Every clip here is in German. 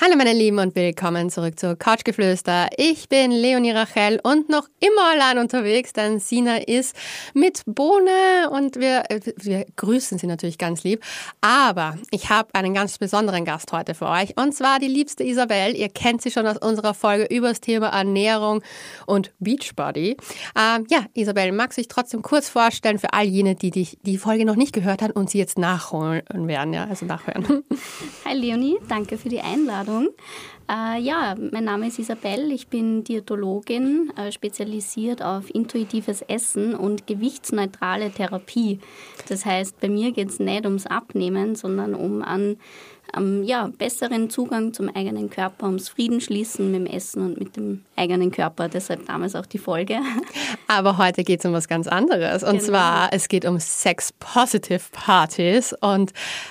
Hallo meine Lieben und willkommen zurück zu Couchgeflüster. Ich bin Leonie Rachel und noch immer allein unterwegs, denn Sina ist mit Bohne und wir grüßen sie natürlich ganz lieb. Aber ich habe einen ganz besonderen Gast heute für euch und zwar die liebste Isabel. Ihr kennt sie schon aus unserer Folge über das Thema Ernährung und Beachbody. Isabel, magst du dich trotzdem kurz vorstellen für all jene, die die Folge noch nicht gehört haben und sie jetzt nachholen werden, nachhören. Hi Leonie, danke für die Einladung. Mein Name ist Isabel, ich bin Diätologin, spezialisiert auf intuitives Essen und gewichtsneutrale Therapie. Das heißt, bei mir geht es nicht ums Abnehmen, sondern um einen besseren Zugang zum eigenen Körper, ums Friedensschließen mit dem Essen und mit dem eigenen Körper. Deshalb damals auch die Folge. Aber heute geht es um was ganz anderes. Und zwar, es geht um Sex-Positive-Partys. Und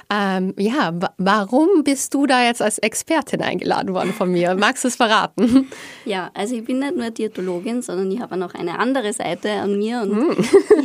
warum bist du da jetzt als Expertin eingeladen worden von mir? Magst du es verraten? Ja, also ich bin nicht nur Diätologin, sondern ich habe auch noch eine andere Seite an mir. Und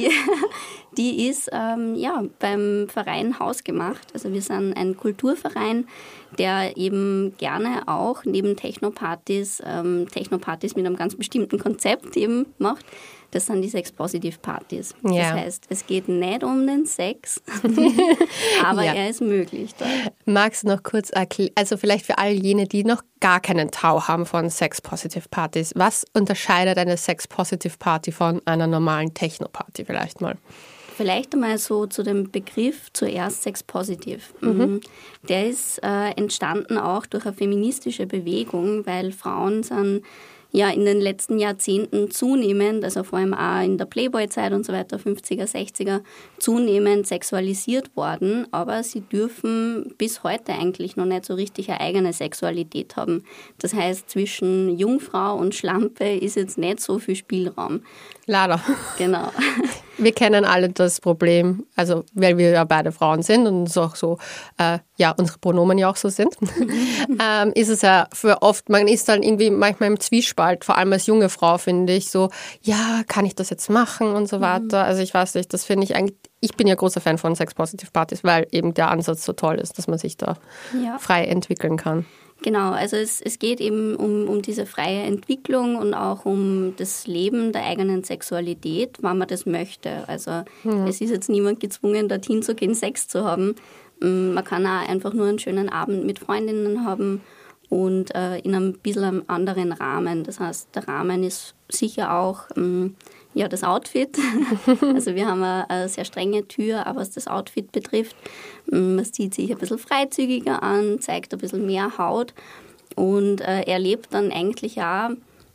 die ist beim Verein Hausgemacht. Also wir sind ein Kulturverein, der eben gerne auch neben Techno-Partys mit einem ganz bestimmten Konzept eben macht. Das sind die Sex-Positive-Partys. Ja. Das heißt, es geht nicht um den Sex, aber er ist möglich dort. Magst du noch kurz erklären, also vielleicht für all jene, die noch gar keinen Tau haben von Sex-Positive-Partys, was unterscheidet eine Sex-Positive-Party von einer normalen Techno-Party vielleicht mal? Vielleicht einmal so zu dem Begriff zuerst Sex-Positive. Der ist entstanden auch durch eine feministische Bewegung, weil Frauen sind in den letzten Jahrzehnten zunehmend, also vor allem auch in der Playboy-Zeit und so weiter, 50er, 60er, zunehmend sexualisiert worden, aber sie dürfen bis heute eigentlich noch nicht so richtig eine eigene Sexualität haben. Das heißt, zwischen Jungfrau und Schlampe ist jetzt nicht so viel Spielraum. Leider. Genau. Wir kennen alle das Problem, also weil wir ja beide Frauen sind und es auch so, unsere Pronomen ja auch so sind, ist es ja für oft, man ist dann irgendwie manchmal im Zwiespalt, vor allem als junge Frau finde ich so, ja, kann ich das jetzt machen und so weiter. Also ich weiß nicht, das finde ich eigentlich, ich bin ja großer Fan von Sex-Positive-Partys, weil eben der Ansatz so toll ist, dass man sich da frei entwickeln kann. Genau, also es geht eben um diese freie Entwicklung und auch um das Leben der eigenen Sexualität, wann man das möchte. Also es ist jetzt niemand gezwungen, dorthin zu gehen, Sex zu haben. Man kann auch einfach nur einen schönen Abend mit Freundinnen haben und in einem bisschen anderen Rahmen. Das heißt, der Rahmen ist sicher auch das Outfit. Also wir haben eine sehr strenge Tür, auch was das Outfit betrifft. Man sieht sich ein bisschen freizügiger an, zeigt ein bisschen mehr Haut und erlebt dann eigentlich auch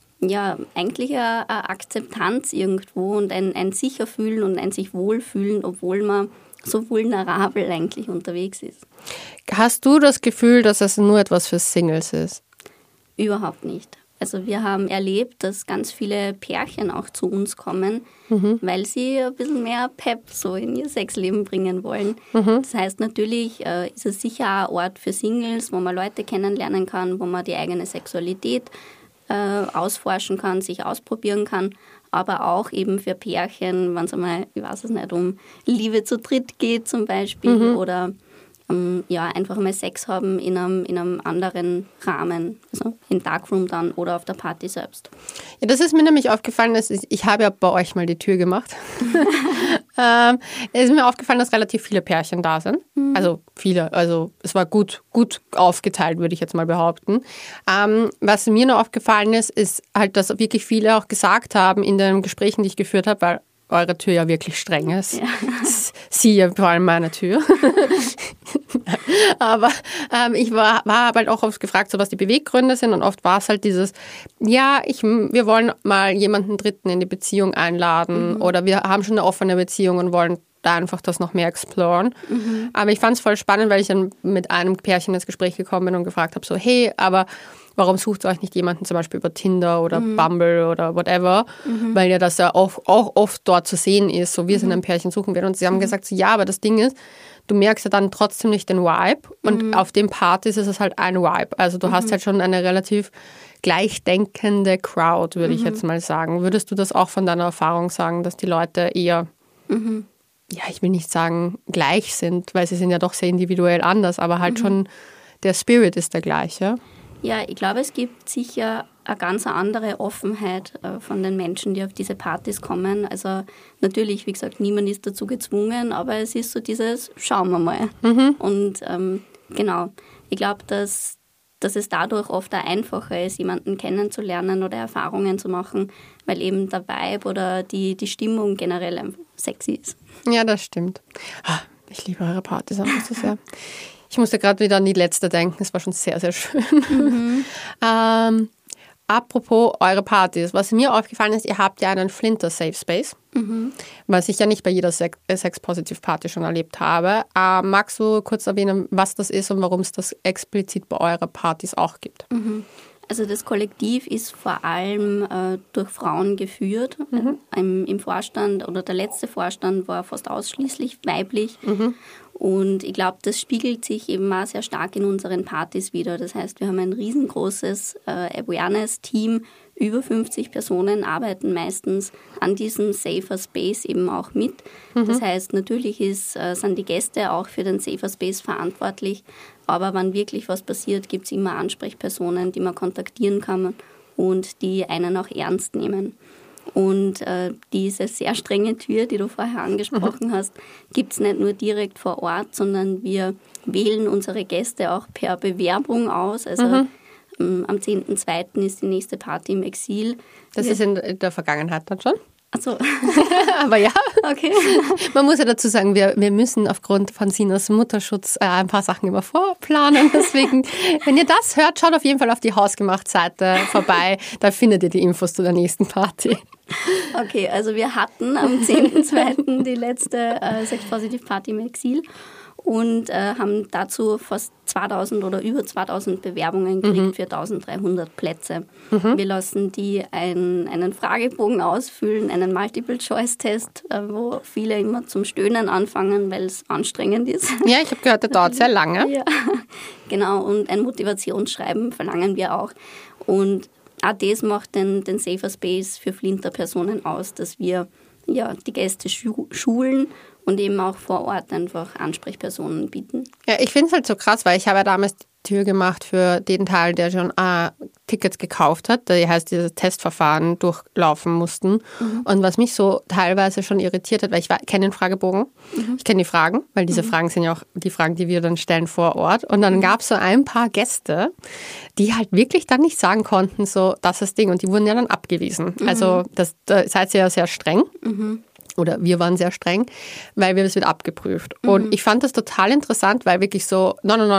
eine Akzeptanz irgendwo und ein Sicherfühlen und ein sich wohlfühlen, obwohl man so vulnerabel eigentlich unterwegs ist. Hast du das Gefühl, dass es nur etwas für Singles ist? Überhaupt nicht. Also wir haben erlebt, dass ganz viele Pärchen auch zu uns kommen, weil sie ein bisschen mehr Pep so in ihr Sexleben bringen wollen. Das heißt, natürlich ist es sicher ein Ort für Singles, wo man Leute kennenlernen kann, wo man die eigene Sexualität ausforschen kann, sich ausprobieren kann, aber auch eben für Pärchen, wenn es einmal, ich weiß es nicht, um Liebe zu dritt geht zum Beispiel oder einfach mal Sex haben in einem anderen Rahmen, also im Darkroom dann oder auf der Party selbst. Ja, das ist mir nämlich aufgefallen, ich habe ja bei euch mal die Tür gemacht. Es ist mir aufgefallen, dass relativ viele Pärchen da sind. Also viele, also es war gut aufgeteilt, würde ich jetzt mal behaupten. Was mir noch aufgefallen ist halt, dass wirklich viele auch gesagt haben in den Gesprächen, die ich geführt habe, weil eure Tür ja wirklich streng ist. Ja. Sie ja vor allem meine Tür. Aber ich war halt auch oft gefragt, so was die Beweggründe sind und oft war es halt dieses, wir wollen mal jemanden Dritten in die Beziehung einladen oder wir haben schon eine offene Beziehung und wollen da einfach das noch mehr exploren. Aber ich fand es voll spannend, weil ich dann mit einem Pärchen ins Gespräch gekommen bin und gefragt habe, so hey, aber warum sucht ihr euch nicht jemanden zum Beispiel über Tinder oder Bumble oder whatever, weil ja das ja auch oft dort zu sehen ist, so wir sind ein Pärchen, suchen wir. Und sie haben gesagt, so, ja, aber das Ding ist, du merkst ja dann trotzdem nicht den Vibe und auf den Partys ist es halt ein Vibe. Also du hast halt schon eine relativ gleichdenkende Crowd, würde ich jetzt mal sagen. Würdest du das auch von deiner Erfahrung sagen, dass die Leute eher, ich will nicht sagen gleich sind, weil sie sind ja doch sehr individuell anders, aber halt schon der Spirit ist der gleiche? Ja, ich glaube, es gibt sicher eine ganz andere Offenheit von den Menschen, die auf diese Partys kommen. Also natürlich, wie gesagt, niemand ist dazu gezwungen, aber es ist so dieses, schauen wir mal. Und genau, ich glaube, dass es dadurch oft auch einfacher ist, jemanden kennenzulernen oder Erfahrungen zu machen, weil eben der Vibe oder die Stimmung generell einfach sexy ist. Ja, das stimmt. Ich liebe eure Partys einfach so sehr. Ich musste gerade wieder an die letzte denken. Es war schon sehr, sehr schön. Apropos eure Partys. Was mir aufgefallen ist, ihr habt ja einen Flinter Safe Space, was ich ja nicht bei jeder Sex-Positive-Party schon erlebt habe. Magst du kurz erwähnen, was das ist und warum es das explizit bei euren Partys auch gibt? Also das Kollektiv ist vor allem durch Frauen geführt. Im Vorstand oder der letzte Vorstand war fast ausschließlich weiblich. Und ich glaube, das spiegelt sich eben auch sehr stark in unseren Partys wieder. Das heißt, wir haben ein riesengroßes Awareness-Team. Über 50 Personen arbeiten meistens an diesem Safer Space eben auch mit. Das heißt, natürlich sind die Gäste auch für den Safer Space verantwortlich. Aber wenn wirklich was passiert, gibt es immer Ansprechpersonen, die man kontaktieren kann und die einen auch ernst nehmen. Und diese sehr strenge Tür, die du vorher angesprochen hast, gibt es nicht nur direkt vor Ort, sondern wir wählen unsere Gäste auch per Bewerbung aus. Also am 10.2. ist die nächste Party im Exil. Das ist in der Vergangenheit dann schon? Ach so. Aber ja, okay. Man muss ja dazu sagen, wir müssen aufgrund von Sinas Mutterschutz ein paar Sachen immer vorplanen. Deswegen, wenn ihr das hört, schaut auf jeden Fall auf die Hausgemacht-Seite vorbei. Da findet ihr die Infos zu der nächsten Party. Okay, also wir hatten am 10.2. die letzte Sex-Positive-Party im Exil und haben dazu fast 2000 oder über 2000 Bewerbungen gekriegt für 1300 Plätze. Wir lassen die einen Fragebogen ausfüllen, einen Multiple-Choice-Test, wo viele immer zum Stöhnen anfangen, weil es anstrengend ist. Ja, ich habe gehört, der dauert sehr lange. Ja, genau, und ein Motivationsschreiben verlangen wir auch. Und auch das macht den Safer Space für Flinter-Personen aus, dass wir die Gäste schulen und eben auch vor Ort einfach Ansprechpersonen bieten. Ja, ich finde es halt so krass, weil ich habe ja damals die Tür gemacht für den Teil, der schon Tickets gekauft hat, das heißt, dieses Testverfahren durchlaufen mussten. Und was mich so teilweise schon irritiert hat, weil ich kenne den Fragebogen, ich kenne die Fragen, weil diese Fragen sind ja auch die Fragen, die wir dann stellen vor Ort. Und dann gab es so ein paar Gäste, die halt wirklich dann nicht sagen konnten, so, das ist das Ding. Und die wurden ja dann abgewiesen. Also da seid ihr ja sehr streng. Oder wir waren sehr streng, weil das wird abgeprüft. Und ich fand das total interessant, weil wirklich so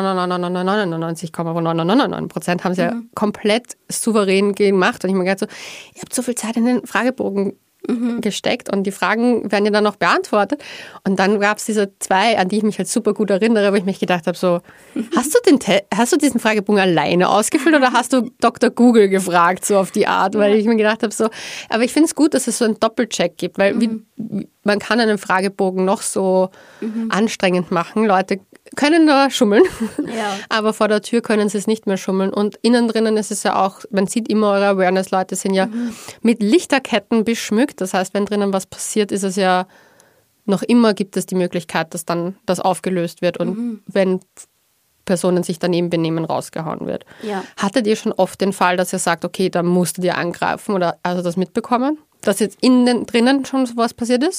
99,999% haben sie ja komplett souverän gemacht. Und ich habe mir gedacht so, ihr habt so viel Zeit in den Fragebogen gesteckt und die Fragen werden ja dann noch beantwortet. Und dann gab es diese zwei, an die ich mich halt super gut erinnere, wo ich mich gedacht habe, so, hast du diesen Fragebogen alleine ausgefüllt oder hast du Dr. Google gefragt, so auf die Art? Weil ich mir gedacht habe, so, aber ich finde es gut, dass es so einen Doppelcheck gibt, weil man kann einen Fragebogen noch so anstrengend machen. Leute können da schummeln, aber vor der Tür können sie es nicht mehr schummeln. Und innen drinnen ist es ja auch, man sieht immer, eure Awareness-Leute sind ja mit Lichterketten beschmückt. Das heißt, wenn drinnen was passiert, ist es ja noch immer, gibt es die Möglichkeit, dass dann das aufgelöst wird und wenn Personen sich daneben benehmen, rausgehauen wird. Ja. Hattet ihr schon oft den Fall, dass ihr sagt, okay, da musstet ihr angreifen oder also das mitbekommen? Dass jetzt drinnen schon sowas passiert ist?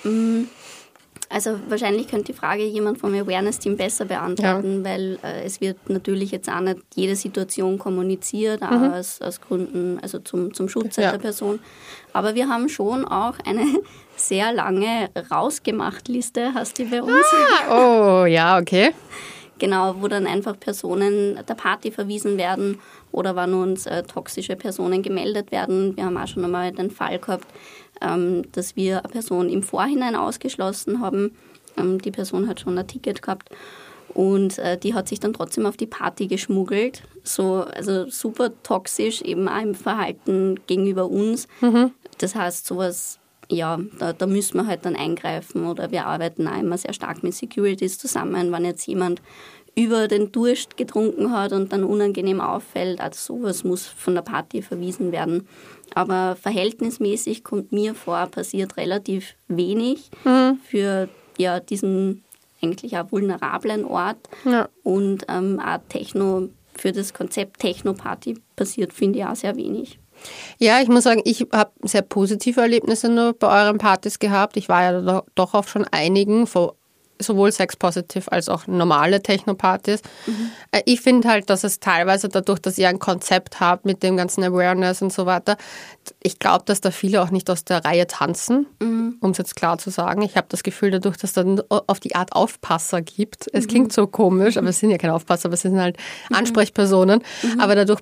Also wahrscheinlich könnte die Frage jemand vom Awareness-Team besser beantworten, weil es wird natürlich jetzt auch nicht jede Situation kommuniziert, auch aus Gründen, also zum Schutz der Person. Aber wir haben schon auch eine sehr lange Rausgemacht-Liste, hast du bei uns. Oh, ja, okay. Genau, wo dann einfach Personen der Party verwiesen werden oder wann uns toxische Personen gemeldet werden. Wir haben auch schon einmal den Fall gehabt, dass wir eine Person im Vorhinein ausgeschlossen haben. Die Person hat schon ein Ticket gehabt und die hat sich dann trotzdem auf die Party geschmuggelt. Also super toxisch, eben auch im Verhalten gegenüber uns. Das heißt, sowas, ja, da müssen wir halt dann eingreifen oder wir arbeiten auch immer sehr stark mit Securities zusammen, wenn jetzt jemand über den Durst getrunken hat und dann unangenehm auffällt. Also sowas muss von der Party verwiesen werden. Aber verhältnismäßig kommt mir vor, passiert relativ wenig für diesen eigentlich auch vulnerablen Ort. Ja. Und auch Techno für das Konzept Techno-Party passiert, finde ich auch sehr wenig. Ja, ich muss sagen, ich habe sehr positive Erlebnisse nur bei euren Partys gehabt. Ich war ja doch auf schon einigen, sowohl Sex-Positive als auch normale Techno-Partys. Ich finde halt, dass es teilweise dadurch, dass ihr ein Konzept habt mit dem ganzen Awareness und so weiter, ich glaube, dass da viele auch nicht aus der Reihe tanzen, um es jetzt klar zu sagen. Ich habe das Gefühl, dadurch, dass es dann auf die Art Aufpasser gibt. Es klingt so komisch, aber es sind ja keine Aufpasser, aber es sind halt Ansprechpersonen. Aber dadurch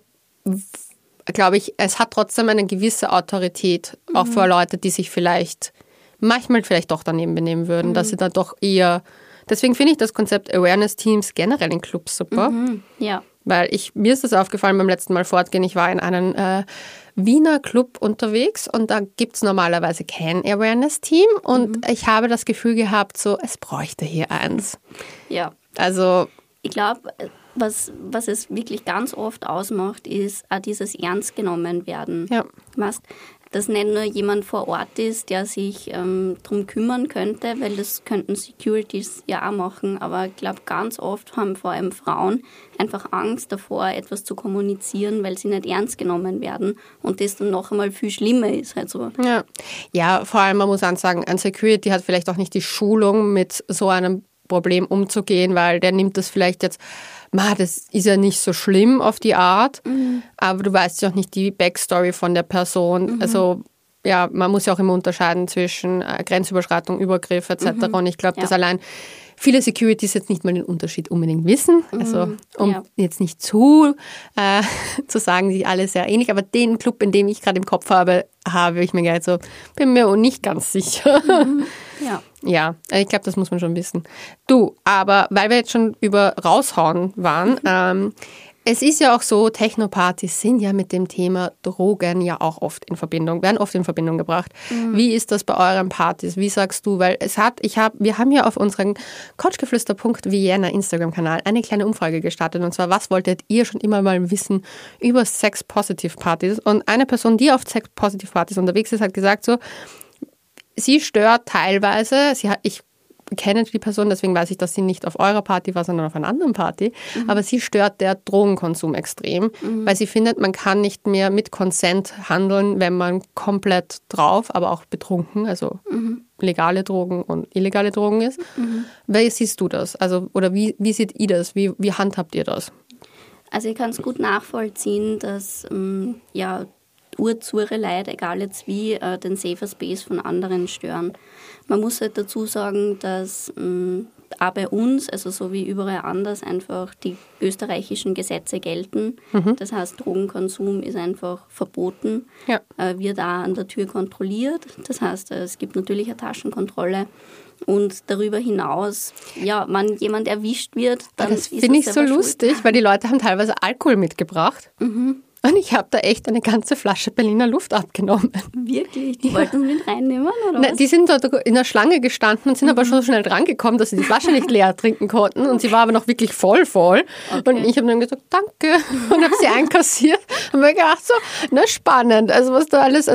glaube ich, es hat trotzdem eine gewisse Autorität, auch für Leute, die sich manchmal vielleicht doch daneben benehmen würden, dass sie dann doch eher... Deswegen finde ich das Konzept Awareness-Teams generell in Clubs super. Ja. Weil mir ist das aufgefallen beim letzten Mal fortgehen. Ich war in einem Wiener Club unterwegs und da gibt es normalerweise kein Awareness-Team und ich habe das Gefühl gehabt, so, es bräuchte hier eins. Ja. Also... Ich glaube, was es wirklich ganz oft ausmacht, ist auch dieses Ernstgenommen-Werden. Ja. Weißt, dass nicht nur jemand vor Ort ist, der sich darum kümmern könnte, weil das könnten Securities ja auch machen, aber ich glaube, ganz oft haben vor allem Frauen einfach Angst davor, etwas zu kommunizieren, weil sie nicht ernst genommen werden und das dann noch einmal viel schlimmer ist. Halt so. Ja, vor allem, man muss sagen, ein Security hat vielleicht auch nicht die Schulung, mit so einem Problem umzugehen, weil der nimmt das vielleicht jetzt, das ist ja nicht so schlimm auf die Art, aber du weißt ja auch nicht die Backstory von der Person. Also ja, man muss ja auch immer unterscheiden zwischen Grenzüberschreitung, Übergriff etc. Und ich glaube, dass allein viele Securities jetzt nicht mal den Unterschied unbedingt wissen. Also jetzt nicht zu sagen, die alle sehr ähnlich, aber den Club, in dem ich gerade im Kopf habe ich mir gedacht, so, bin mir nicht ganz sicher. Ja, ich glaube, das muss man schon wissen. Du, aber weil wir jetzt schon über Raushauen waren, es ist ja auch so, Techno-Partys sind ja mit dem Thema Drogen ja auch werden oft in Verbindung gebracht. Wie ist das bei euren Partys? Wie sagst du? Weil wir haben ja auf unserem couchgeflüster.vienna Instagram-Kanal eine kleine Umfrage gestartet und zwar, was wolltet ihr schon immer mal wissen über Sex-Positive-Partys? Und eine Person, die auf Sex-Positive-Partys unterwegs ist, hat gesagt so, sie stört teilweise, ich kenne die Person, deswegen weiß ich, dass sie nicht auf eurer Party war, sondern auf einer anderen Party, aber sie stört der Drogenkonsum extrem, weil sie findet, man kann nicht mehr mit Consent handeln, wenn man komplett drauf, aber auch betrunken, also legale Drogen und illegale Drogen ist. Wie siehst du das? Also, oder wie seht ihr das? Wie handhabt ihr das? Also ich kann es gut nachvollziehen, dass urzure Leute, egal jetzt wie, den Safer Space von anderen stören. Man muss halt dazu sagen, dass auch bei uns, also so wie überall anders, einfach die österreichischen Gesetze gelten. Das heißt, Drogenkonsum ist einfach verboten, wird auch an der Tür kontrolliert. Das heißt, es gibt natürlich eine Taschenkontrolle. Und darüber hinaus, wenn jemand erwischt wird, dann das finde ich so lustig, weil die Leute haben teilweise Alkohol mitgebracht. Und ich habe da echt eine ganze Flasche Berliner Luft abgenommen. Wirklich? Die wollten sie mit reinnehmen, oder was? Die sind dort in der Schlange gestanden und sind aber schon so schnell drangekommen, dass sie die Flasche nicht leer trinken konnten. Und sie war aber noch wirklich voll. Okay. Und ich habe dann gesagt, danke. Und habe sie einkassiert. Und mir gedacht so, spannend. Also was da alles, ich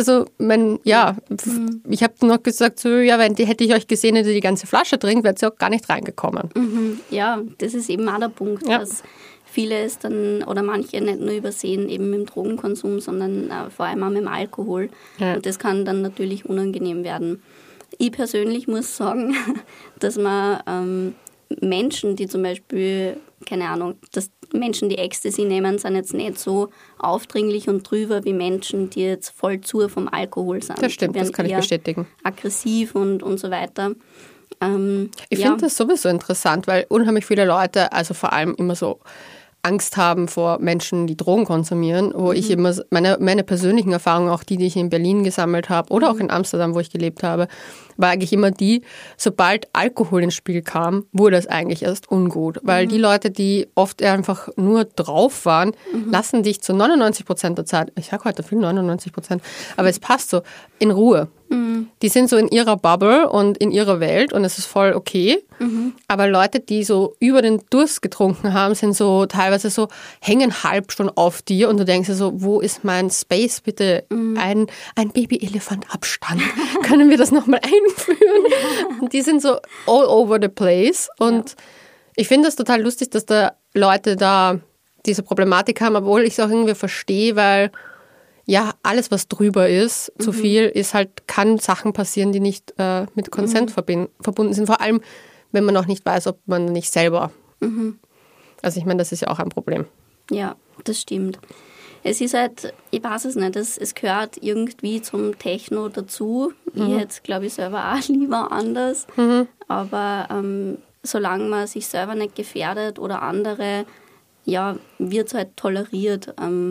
habe noch gesagt, so, hätte ich euch gesehen, hätte die ganze Flasche trinkt, wäre sie auch gar nicht reingekommen. Ja, das ist eben auch der Punkt, dass viele es dann oder manche nicht nur übersehen eben mit dem Drogenkonsum, sondern vor allem auch mit dem Alkohol. Ja. Und das kann dann natürlich unangenehm werden. Ich persönlich muss sagen, dass man Menschen, die zum Beispiel, keine Ahnung, Menschen, die Ecstasy nehmen, sind jetzt nicht so aufdringlich und drüber wie Menschen, die jetzt voll zu vom Alkohol sind. Das stimmt, das kann ich bestätigen. Aggressiv und so weiter. Ich finde das sowieso interessant, weil unheimlich viele Leute, also vor allem immer so Angst haben vor Menschen, die Drogen konsumieren, wo ich immer meine persönlichen Erfahrungen, auch die ich in Berlin gesammelt habe oder auch in Amsterdam, wo ich gelebt habe, war eigentlich immer sobald Alkohol ins Spiel kam, wurde es eigentlich erst ungut. Weil die Leute, die oft einfach nur drauf waren, lassen dich zu 99% der Zeit, ich sage heute viel 99%, aber es passt so, in Ruhe. Die sind so in ihrer Bubble und in ihrer Welt und es ist voll okay. Aber Leute, die so über den Durst getrunken haben, sind so teilweise so, hängen halb schon auf dir und du denkst dir so, wo ist mein Space? Bitte ein Babyelefant Abstand. Können wir das nochmal einführen? Und die sind so all over the place und ich finde das total lustig, dass da Leute da diese Problematik haben, obwohl ich es auch irgendwie verstehe, weil ja, alles, was drüber ist, zu viel, ist halt, kann Sachen passieren, die nicht mit Consent verbunden sind. Vor allem, wenn man auch nicht weiß, ob man nicht selber. Also ich meine, das ist ja auch ein Problem. Ja, das stimmt. Es ist halt, ich weiß es nicht, es gehört irgendwie zum Techno dazu. Ich hätte es, glaube ich, selber auch lieber anders. Aber solange man sich selber nicht gefährdet oder andere, ja, wird es halt toleriert.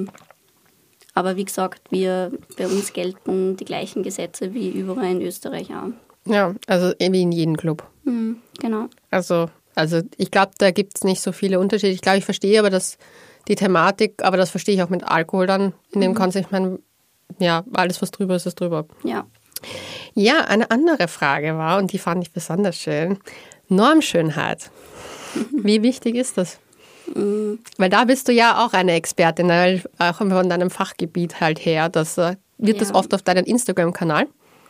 Aber wie gesagt, bei uns gelten die gleichen Gesetze wie überall in Österreich auch. Ja, also wie in jedem Club. Genau. Also ich glaube, da gibt es nicht so viele Unterschiede. Ich glaube, ich verstehe aber die Thematik, aber das verstehe ich auch mit Alkohol dann in dem Kontext. Ich meine, ja, alles, was drüber ist, ist drüber. Ja. Ja, eine andere Frage war, und die fand ich besonders schön, Normschönheit. Wie wichtig ist das? Weil da bist du ja auch eine Expertin, auch von deinem Fachgebiet halt her. Das oft auf deinem Instagram-Kanal.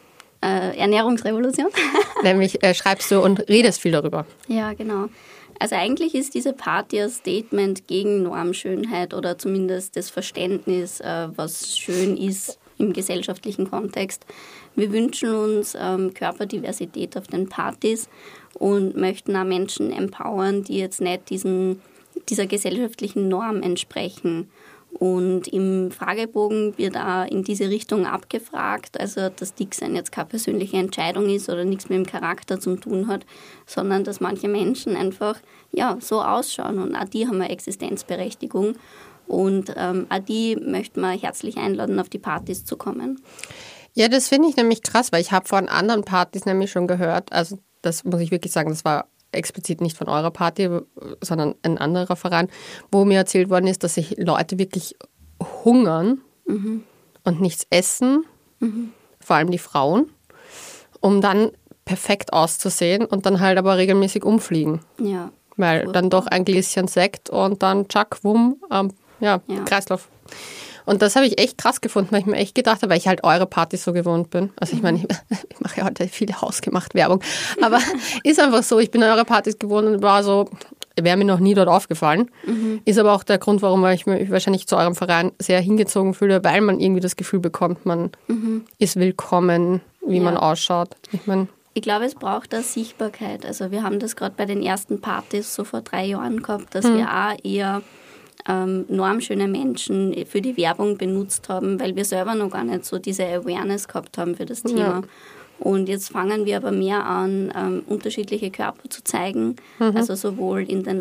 Ernährungsrevolution. Nämlich schreibst du und redest viel darüber. Ja, genau. Also eigentlich ist diese Party ein Statement gegen Normschönheit oder zumindest das Verständnis, was schön ist im gesellschaftlichen Kontext. Wir wünschen uns Körperdiversität auf den Partys und möchten auch Menschen empowern, die jetzt nicht dieser gesellschaftlichen Norm entsprechen. Und im Fragebogen wird auch in diese Richtung abgefragt, also dass Dicksein jetzt keine persönliche Entscheidung ist oder nichts mit dem Charakter zu tun hat, sondern dass manche Menschen einfach ja, so ausschauen und auch die haben eine Existenzberechtigung. Und auch die möchten wir herzlich einladen, auf die Partys zu kommen. Ja, das finde ich nämlich krass, weil ich habe von anderen Partys nämlich schon gehört, also das muss ich wirklich sagen, das war explizit nicht von eurer Party, sondern ein anderer Verein, wo mir erzählt worden ist, dass sich Leute wirklich hungern und nichts essen, vor allem die Frauen, um dann perfekt auszusehen und dann halt aber regelmäßig umfliegen. Ja. Weil dann doch ein Gläschen Sekt und dann tschack, wumm, Kreislauf. Und das habe ich echt krass gefunden, weil ich mir echt gedacht habe, weil ich halt eure Partys so gewohnt bin. Also ich meine, ich mache ja heute viel hausgemacht Werbung, aber ist einfach so, ich bin an eure Partys gewohnt und war so, wäre mir noch nie dort aufgefallen. Ist aber auch der Grund, warum ich mich wahrscheinlich zu eurem Verein sehr hingezogen fühle, weil man irgendwie das Gefühl bekommt, man ist willkommen, wie man ausschaut. Ich glaube, es braucht da Sichtbarkeit. Also wir haben das gerade bei den ersten Partys so vor 3 Jahren gehabt, dass wir auch eher normschöne Menschen für die Werbung benutzt haben, weil wir selber noch gar nicht so diese Awareness gehabt haben für das Thema. Ja. Und jetzt fangen wir aber mehr an, unterschiedliche Körper zu zeigen, also sowohl in den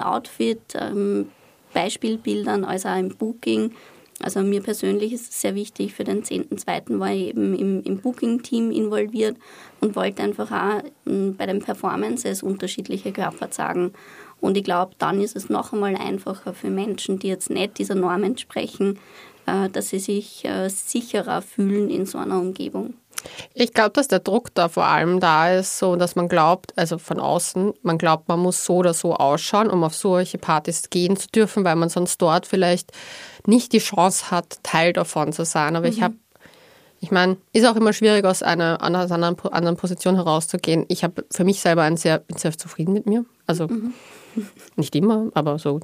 Outfit-Beispielbildern als auch im Booking. Also mir persönlich ist es sehr wichtig, für den 10.2. war ich eben im Booking-Team involviert und wollte einfach auch bei den Performances unterschiedliche Körper zeigen. Und ich glaube, dann ist es noch einmal einfacher für Menschen, die jetzt nicht dieser Norm entsprechen, dass sie sich sicherer fühlen in so einer Umgebung. Ich glaube, dass der Druck da vor allem da ist, so dass man glaubt, also von außen, man glaubt, man muss so oder so ausschauen, um auf solche Partys gehen zu dürfen, weil man sonst dort vielleicht nicht die Chance hat, Teil davon zu sein. Aber ich meine, ist auch immer schwierig, aus einer anderen Position herauszugehen. Ich habe für mich selber bin sehr zufrieden mit mir. Also nicht immer, aber so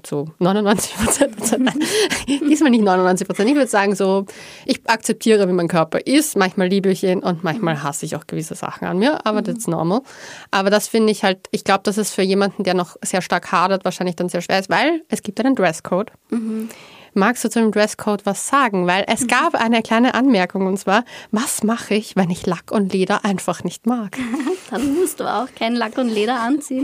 99%. Diesmal nicht 99%. Ich würde sagen, so, ich akzeptiere, wie mein Körper ist. Manchmal liebe ich ihn und manchmal hasse ich auch gewisse Sachen an mir, aber that's normal. Aber das finde ich halt, ich glaube, dass es für jemanden, der noch sehr stark hadert, wahrscheinlich dann sehr schwer ist, weil es gibt einen Dresscode. Magst du zu dem Dresscode was sagen? Weil es gab eine kleine Anmerkung und zwar, was mache ich, wenn ich Lack und Leder einfach nicht mag? Dann musst du auch kein Lack und Leder anziehen.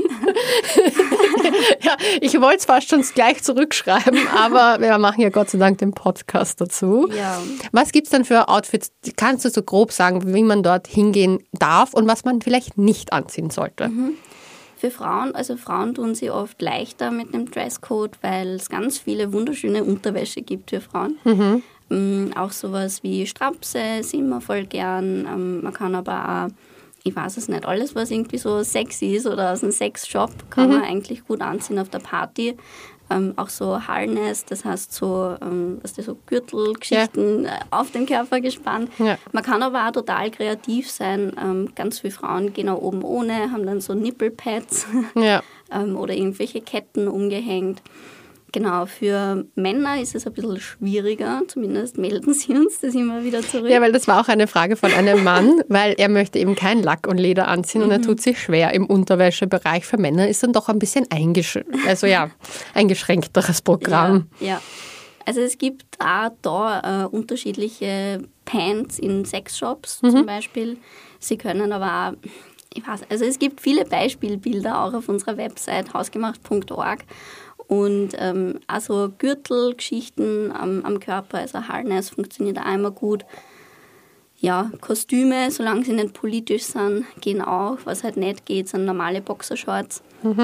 Ja, ich wollte es fast schon gleich zurückschreiben, aber wir machen ja Gott sei Dank den Podcast dazu. Ja. Was gibt es denn für Outfits? Kannst du so grob sagen, wie man dort hingehen darf und was man vielleicht nicht anziehen sollte? Für Frauen, also Frauen tun sie oft leichter mit dem Dresscode, weil es ganz viele wunderschöne Unterwäsche gibt für Frauen. Auch sowas wie Strapse sehen wir voll gern. Man kann aber auch, ich weiß es nicht, alles, was irgendwie so sexy ist oder aus einem Sexshop, kann man eigentlich gut anziehen auf der Party. Auch so Harness, das heißt so Gürtelgeschichten auf den Körper gespannt. Ja. Man kann aber auch total kreativ sein. Ganz viele Frauen gehen auch oben ohne, haben dann so Nippelpads oder irgendwelche Ketten umgehängt. Genau, für Männer ist es ein bisschen schwieriger, zumindest melden sie uns das immer wieder zurück. Ja, weil das war auch eine Frage von einem Mann, weil er möchte eben kein Lack und Leder anziehen und er tut sich schwer im Unterwäschebereich. Für Männer ist dann doch ein bisschen eingeschränkteres Programm. Ja. Also es gibt auch da unterschiedliche Pants in Sexshops zum Beispiel. Sie können aber auch, es gibt viele Beispielbilder auch auf unserer Website hausgemacht.org und also Gürtelgeschichten am Körper, also Harness funktioniert auch immer gut. Ja, Kostüme, solange sie nicht politisch sind, gehen auch. Was halt nicht geht, sind normale Boxershorts.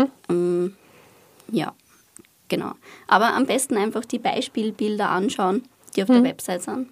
Ja. Genau. Aber am besten einfach die Beispielbilder anschauen, die auf der Website sind.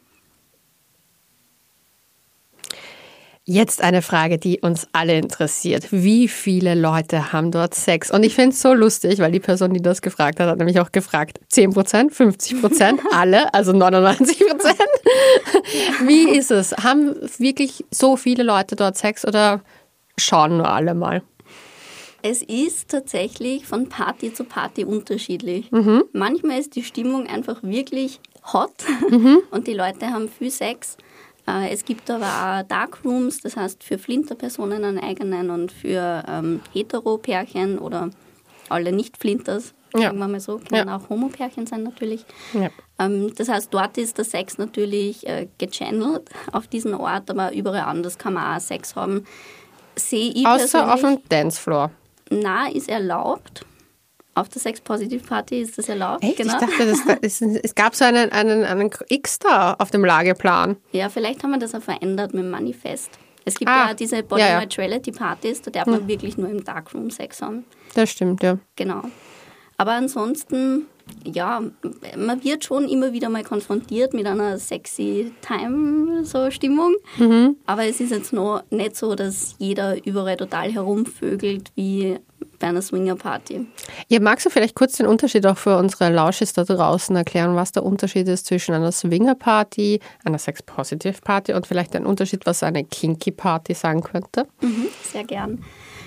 Jetzt eine Frage, die uns alle interessiert. Wie viele Leute haben dort Sex? Und ich finde es so lustig, weil die Person, die das gefragt hat nämlich auch gefragt, 10%, 50%, alle, also 99%. Wie ist es? Haben wirklich so viele Leute dort Sex oder schauen nur alle mal? Es ist tatsächlich von Party zu Party unterschiedlich. Manchmal ist die Stimmung einfach wirklich hot und die Leute haben viel Sex. Es gibt aber auch Darkrooms, das heißt für Flinterpersonen einen eigenen und für Hetero-Pärchen oder alle Nicht-Flinters, sagen wir mal so, können auch Homo-Pärchen sein natürlich. Ja. Das heißt, dort ist der Sex natürlich gechannelt auf diesen Ort, aber überall anders kann man auch Sex haben. Außer auf dem Dancefloor. Nein, ist erlaubt. Auf der Sex-Positive-Party ist das erlaubt. Echt? Genau. Ich dachte, es gab so einen X da auf dem Lageplan. Ja, vielleicht haben wir das auch verändert mit dem Manifest. Es gibt ja diese Body-Neutrality-Partys, da darf man wirklich nur im Darkroom Sex haben. Das stimmt, ja. Genau. Aber ansonsten, ja, man wird schon immer wieder mal konfrontiert mit einer sexy Time-Stimmung. Aber es ist jetzt noch nicht so, dass jeder überall total herumvögelt wie bei einer Swinger-Party. Ja, magst du vielleicht kurz den Unterschied auch für unsere Lauschis da draußen erklären, was der Unterschied ist zwischen einer Swinger-Party, einer Sex-Positive-Party und vielleicht ein Unterschied, was eine Kinky-Party sein könnte? Sehr gern.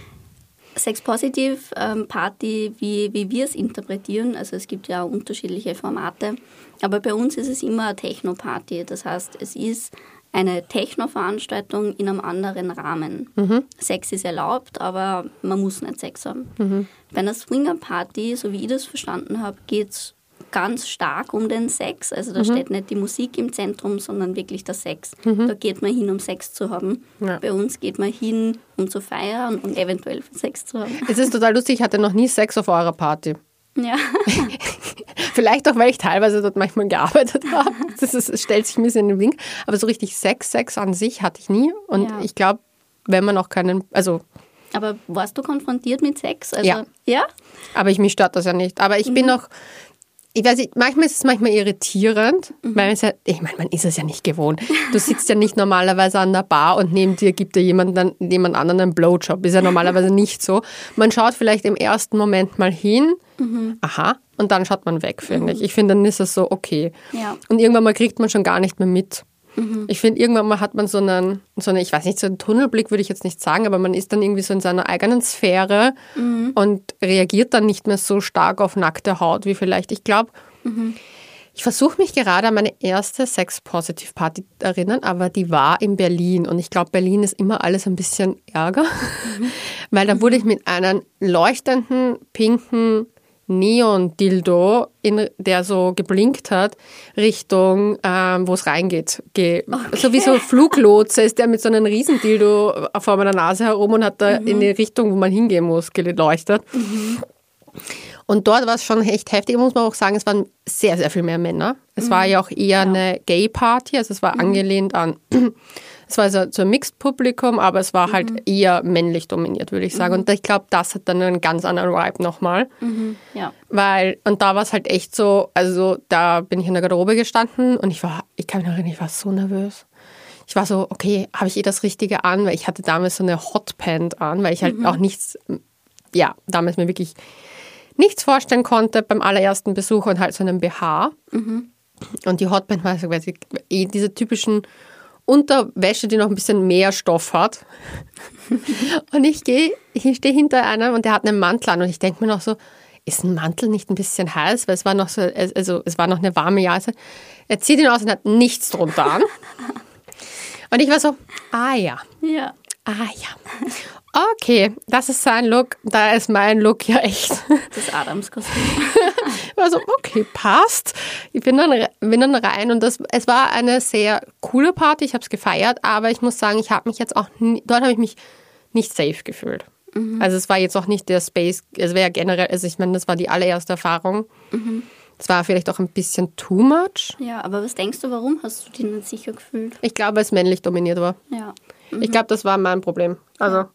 Sex-Positive-Party, wie wir es interpretieren, also es gibt ja auch unterschiedliche Formate, aber bei uns ist es immer eine Techno-Party, das heißt, es ist eine Techno-Veranstaltung in einem anderen Rahmen. Sex ist erlaubt, aber man muss nicht Sex haben. Bei einer Swinger-Party, so wie ich das verstanden habe, geht es ganz stark um den Sex. Also da steht nicht die Musik im Zentrum, sondern wirklich der Sex. Da geht man hin, um Sex zu haben. Ja. Bei uns geht man hin, um zu feiern und eventuell Sex zu haben. Es ist total lustig, ich hatte noch nie Sex auf eurer Party. Ja. Vielleicht auch, weil ich teilweise dort manchmal gearbeitet habe. Das stellt sich ein bisschen in den Wink. Aber so richtig Sex an sich hatte ich nie. Und ich glaube, wenn man auch keinen, also... Aber warst du konfrontiert mit Sex? Also, ja? Aber mich stört das ja nicht. Aber ich bin noch... Ich weiß nicht, manchmal ist es irritierend, weil es man ist es ja nicht gewohnt. Du sitzt ja nicht normalerweise an der Bar und neben dir gibt dir jemand anderen einen Blowjob. Ist ja normalerweise nicht so. Man schaut vielleicht im ersten Moment mal hin, aha, und dann schaut man weg, finde ich. Ich finde, dann ist es so okay. Ja. Und irgendwann mal kriegt man schon gar nicht mehr mit. Ich finde, irgendwann mal hat man so einen, ich weiß nicht, so einen Tunnelblick würde ich jetzt nicht sagen, aber man ist dann irgendwie so in seiner eigenen Sphäre und reagiert dann nicht mehr so stark auf nackte Haut wie vielleicht. Ich glaube, ich versuche mich gerade an meine erste Sex-Positive-Party erinnern, aber die war in Berlin und ich glaube, Berlin ist immer alles ein bisschen Ärger, weil da wurde ich mit einem leuchtenden, pinken Neon-Dildo, der so geblinkt hat, Richtung, wo es reingeht. So wie so Fluglotse ist der mit so einem riesen Dildo vor meiner Nase herum und hat da in die Richtung, wo man hingehen muss, geleuchtet. Und dort war es schon echt heftig, muss man auch sagen, es waren sehr, sehr viel mehr Männer. Es war ja auch eher eine Gay-Party, also es war angelehnt an... Es war so ein Mixed-Publikum, aber es war halt eher männlich dominiert, würde ich sagen. Und ich glaube, das hat dann einen ganz anderen Vibe nochmal. Ja. Und da war es halt echt so, also da bin ich in der Garderobe gestanden und ich kann mich noch erinnern, ich war so nervös. Ich war so, okay, habe ich das Richtige an? Weil ich hatte damals so eine Hotpant an, weil ich halt auch damals mir wirklich nichts vorstellen konnte beim allerersten Besuch und halt so einen BH. Und die Hotpant war so diese typischen Unterwäsche, die noch ein bisschen mehr Stoff hat. Und ich stehe hinter einem und der hat einen Mantel an und ich denke mir noch so, ist ein Mantel nicht ein bisschen heiß? Weil es war noch so, also es war noch eine warme Jahreszeit. Er zieht ihn aus und hat nichts drunter an. Und ich war so, ja. Ja. Okay, das ist sein Look, da ist mein Look ja echt. Das Adamskostüm. Ich war so, okay, passt. Ich bin dann rein und es war eine sehr coole Party, ich habe es gefeiert, aber ich muss sagen, dort habe ich mich nicht safe gefühlt. Also es war jetzt auch nicht der Space, es wäre ja generell, also ich meine, das war die allererste Erfahrung. Es war vielleicht auch ein bisschen too much. Ja, aber was denkst du, warum hast du dich nicht sicher gefühlt? Ich glaube, weil es männlich dominiert war. Ja. Ich glaube, das war mein Problem. Also,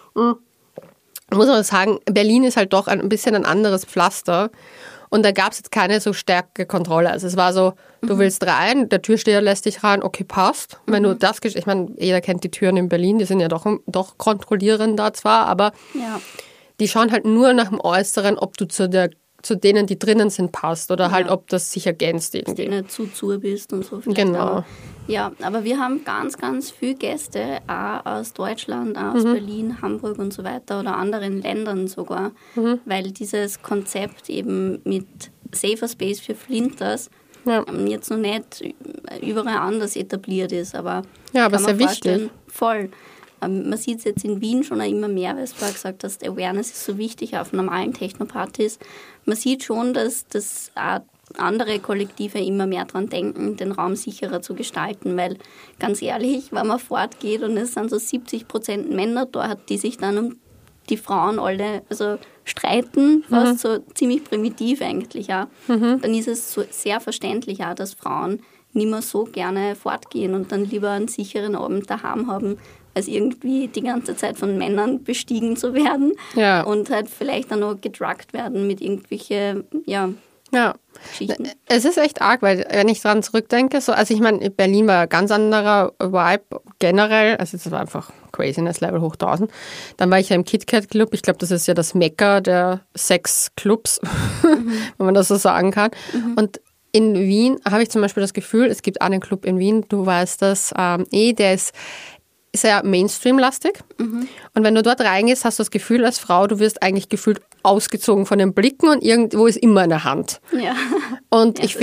ich muss auch sagen, Berlin ist halt doch ein bisschen ein anderes Pflaster. Und da gab es jetzt keine so starke Kontrolle. Also es war so, du willst rein, der Türsteher lässt dich rein, okay, passt. Wenn du das, ich meine, jeder kennt die Türen in Berlin, die sind ja doch kontrollierend da zwar, aber die schauen halt nur nach dem Äußeren, ob du zu denen, die drinnen sind, passt oder halt, ob das sich ergänzt irgendwie. Dass du nicht zu bist und so. Genau. Aber, ja, aber wir haben ganz, ganz viele Gäste, auch aus Deutschland, auch aus Berlin, Hamburg und so weiter oder anderen Ländern sogar, weil dieses Konzept eben mit Safer Space für Flinters jetzt noch nicht überall anders etabliert ist, aber aber sehr wichtig. Voll. Man sieht es jetzt in Wien schon immer mehr, weil du vorher gesagt hast, Awareness ist so wichtig auf normalen Techno-Partys. Man sieht schon, dass auch andere Kollektive immer mehr daran denken, den Raum sicherer zu gestalten, weil ganz ehrlich, wenn man fortgeht und es sind so 70% Männer dort, die sich dann um die Frauen alle streiten, fast so ziemlich primitiv eigentlich auch, dann ist es so sehr verständlich auch, dass Frauen nicht mehr so gerne fortgehen und dann lieber einen sicheren Abend daheim haben, als irgendwie die ganze Zeit von Männern bestiegen zu werden und halt vielleicht dann noch gedruckt werden mit irgendwelchen, Geschichten. Es ist echt arg, weil wenn ich dran zurückdenke, also ich meine, Berlin war ein ganz anderer Vibe generell, also es war einfach Craziness Level hoch 1000. Dann war ich ja im KitKat Club, ich glaube, das ist ja das Mekka der Sexclubs, wenn man das so sagen kann. Und in Wien habe ich zum Beispiel das Gefühl, es gibt einen Club in Wien, du weißt das, der ist sehr Mainstream-lastig. Und wenn du dort reingehst, hast du das Gefühl als Frau, du wirst eigentlich gefühlt ausgezogen von den Blicken und irgendwo ist immer eine Hand. Ja. Und ich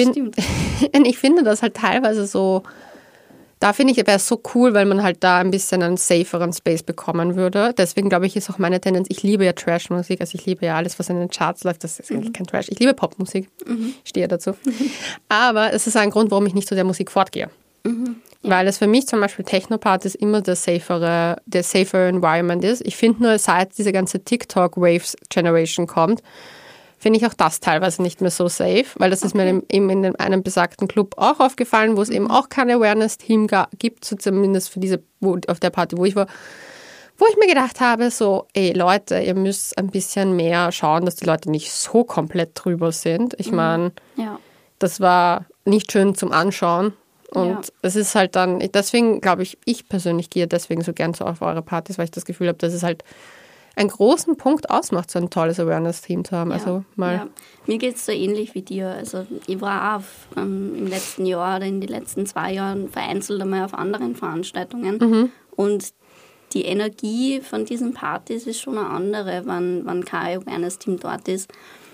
finde das halt teilweise so, da finde ich, wäre es so cool, weil man halt da ein bisschen einen saferen Space bekommen würde. Deswegen glaube ich, ist auch meine Tendenz, ich liebe ja Trash-Musik, also ich liebe ja alles, was in den Charts läuft, das ist eigentlich kein Trash. Ich liebe Popmusik, stehe dazu. Aber es ist ein Grund, warum ich nicht zu der Musik fortgehe. Weil es für mich zum Beispiel Techno-Partys immer der safer Environment ist. Ich finde nur, seit diese ganze TikTok-Waves-Generation kommt, finde ich auch das teilweise nicht mehr so safe, weil das ist mir eben in einem besagten Club auch aufgefallen, wo es eben auch kein Awareness-Team gibt, so zumindest für auf der Party, wo ich war, wo ich mir gedacht habe, so, Leute, ihr müsst ein bisschen mehr schauen, dass die Leute nicht so komplett drüber sind. Ich meine, das war nicht schön zum Anschauen. Und es ist halt dann, deswegen glaube ich persönlich gehe deswegen so gern auf eure Partys, weil ich das Gefühl habe, dass es halt einen großen Punkt ausmacht, so ein tolles Awareness-Team zu haben. Ja, also mal. Ja. Mir geht es so ähnlich wie dir. Also ich war auch im letzten Jahr oder in den letzten 2 Jahren vereinzelt einmal auf anderen Veranstaltungen. Und die Energie von diesen Partys ist schon eine andere, wenn kein Awareness-Team dort ist.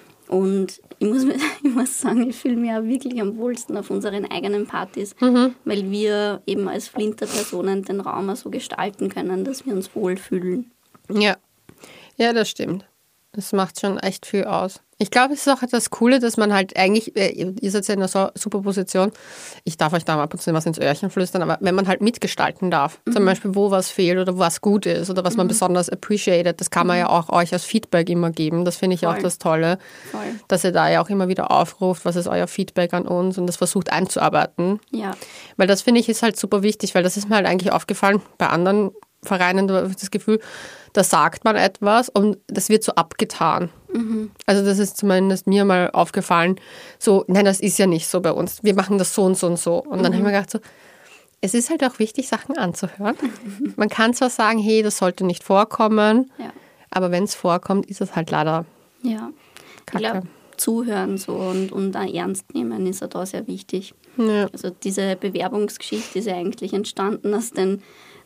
Und ich muss sagen, ich fühle mich auch wirklich am wohlsten auf unseren eigenen Partys, weil wir eben als Flinter-Personen den Raum auch so gestalten können, dass wir uns wohlfühlen. Ja, das stimmt. Das macht schon echt viel aus. Ich glaube, es ist auch das Coole, dass man halt eigentlich, ihr seid ja in einer so super Position, ich darf euch da mal ab und zu was ins Öhrchen flüstern, aber wenn man halt mitgestalten darf, zum Beispiel, wo was fehlt oder was gut ist oder was man besonders appreciated, das kann man ja auch euch als Feedback immer geben. Das finde ich auch das Tolle, dass ihr da ja auch immer wieder aufruft, was ist euer Feedback an uns und das versucht einzuarbeiten. Ja. Weil das finde ich ist halt super wichtig, weil das ist mir halt eigentlich aufgefallen bei anderen Vereinen, da habe ich das Gefühl, da sagt man etwas und das wird so abgetan. Also das ist zumindest mir mal aufgefallen, so, nein, das ist ja nicht so bei uns. Wir machen das so und so und so. Und dann habe ich mir gedacht, so, es ist halt auch wichtig, Sachen anzuhören. Man kann zwar sagen, hey, das sollte nicht vorkommen, aber wenn es vorkommt, ist es halt leider Kacke. Ich glaube, zuhören so und auch ernst nehmen ist auch da sehr wichtig. Ja. Also diese Bewerbungsgeschichte ist ja eigentlich entstanden aus den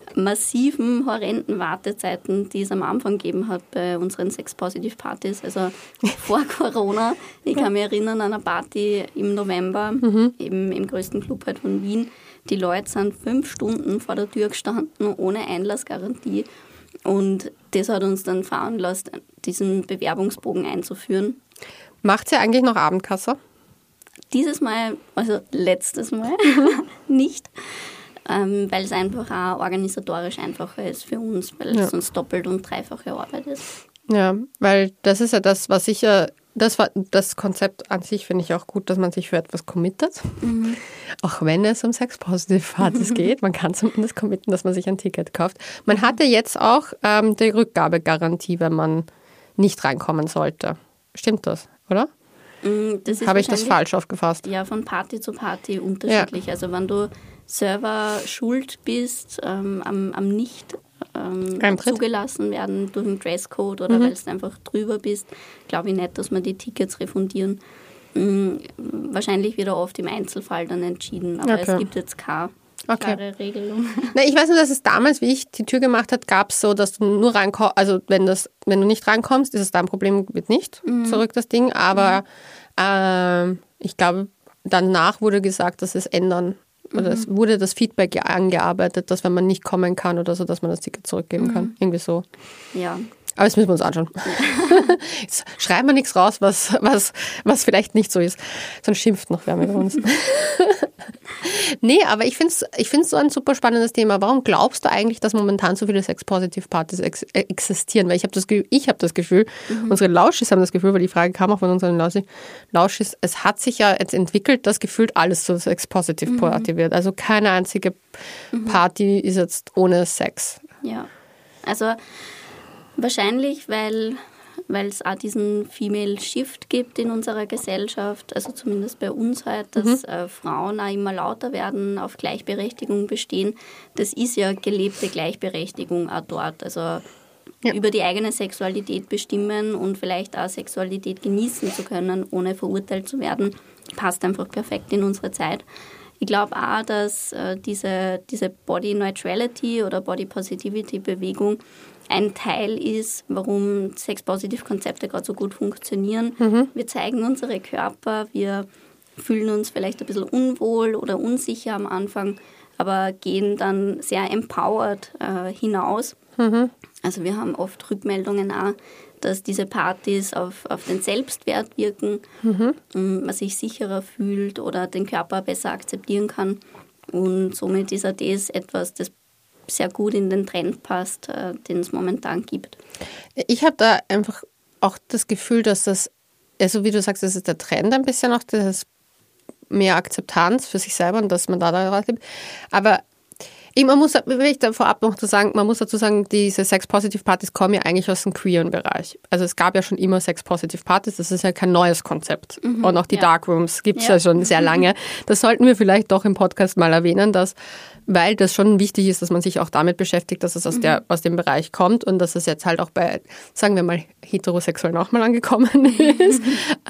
massiven, horrenden Wartezeiten, die es am Anfang gegeben hat bei unseren Sex-Positive-Partys, also vor Corona. Ich kann mich erinnern an eine Party im November, eben im größten Club halt von Wien. Die Leute sind 5 Stunden vor der Tür gestanden, ohne Einlassgarantie. Und das hat uns dann veranlasst, diesen Bewerbungsbogen einzuführen. Macht ihr eigentlich noch Abendkasse? Dieses Mal, also letztes Mal, nicht. Weil es einfach auch organisatorisch einfacher ist für uns, weil es sonst doppelt und dreifache Arbeit ist. Ja, weil das ist ja das, was das Konzept an sich finde ich auch gut, dass man sich für etwas committet. Auch wenn es um Sex-Positive-Partys geht, man kann zumindest committen, dass man sich ein Ticket kauft. Man hatte jetzt auch die Rückgabegarantie, wenn man nicht reinkommen sollte. Stimmt das, oder? Habe ich das falsch aufgefasst? Ja, von Party zu Party unterschiedlich. Ja. Also wenn du selber schuld bist am nicht zugelassen werden durch einen Dresscode oder weil du einfach drüber bist, glaube ich nicht, dass wir die Tickets refundieren. Wahrscheinlich wird oft im Einzelfall dann entschieden, aber es gibt jetzt keine klare Regelung. Na, ich weiß nur, dass es damals, wie ich die Tür gemacht habe, gab es so, dass du nur reinkommst, also wenn du nicht reinkommst, ist es dein Problem, wird nicht zurück das Ding, aber ich glaube, danach wurde gesagt, dass es ändern. Oder es wurde das Feedback angearbeitet, dass wenn man nicht kommen kann oder so, dass man das Ticket zurückgeben kann. Irgendwie so. Ja. Aber das müssen wir uns anschauen. Jetzt schreiben wir nichts raus, was vielleicht nicht so ist. Sonst schimpft noch wer mit uns. Nee, aber ich finde es so ein super spannendes Thema. Warum glaubst du eigentlich, dass momentan so viele Sex-Positive-Partys existieren? Weil ich habe das Gefühl, unsere Lauschis haben das Gefühl, weil die Frage kam auch von unseren Lauschis, es hat sich ja jetzt entwickelt, dass gefühlt alles so Sex-Positive-Party wird. Also keine einzige Party ist jetzt ohne Sex. Ja, also wahrscheinlich, weil es auch diesen Female Shift gibt in unserer Gesellschaft, also zumindest bei uns halt, dass Frauen auch immer lauter werden, auf Gleichberechtigung bestehen. Das ist ja gelebte Gleichberechtigung auch dort. Also über die eigene Sexualität bestimmen und vielleicht auch Sexualität genießen zu können, ohne verurteilt zu werden, passt einfach perfekt in unsere Zeit. Ich glaube auch, dass diese Body Neutrality oder Body Positivity Bewegung ein Teil ist, warum Sex-Positive-Konzepte gerade so gut funktionieren. Wir zeigen unsere Körper, wir fühlen uns vielleicht ein bisschen unwohl oder unsicher am Anfang, aber gehen dann sehr empowered hinaus. Also wir haben oft Rückmeldungen auch, dass diese Partys auf den Selbstwert wirken, man sich sicherer fühlt oder den Körper besser akzeptieren kann. Und somit ist auch das etwas, das sehr gut in den Trend passt, den es momentan gibt. Ich habe da einfach auch das Gefühl, dass das, also wie du sagst, das ist der Trend ein bisschen auch, das mehr Akzeptanz für sich selber und dass man da gibt. Aber man muss, will ich da vorab noch sagen, man muss dazu sagen, diese Sex-Positive-Partys kommen ja eigentlich aus dem queeren Bereich. Also es gab ja schon immer Sex-Positive-Partys, das ist ja kein neues Konzept. Und auch die Darkrooms gibt es ja schon sehr lange. Das sollten wir vielleicht doch im Podcast mal erwähnen, weil das schon wichtig ist, dass man sich auch damit beschäftigt, dass es aus dem Bereich kommt und dass es jetzt halt auch bei, sagen wir mal, Heterosexuellen auch mal angekommen ist.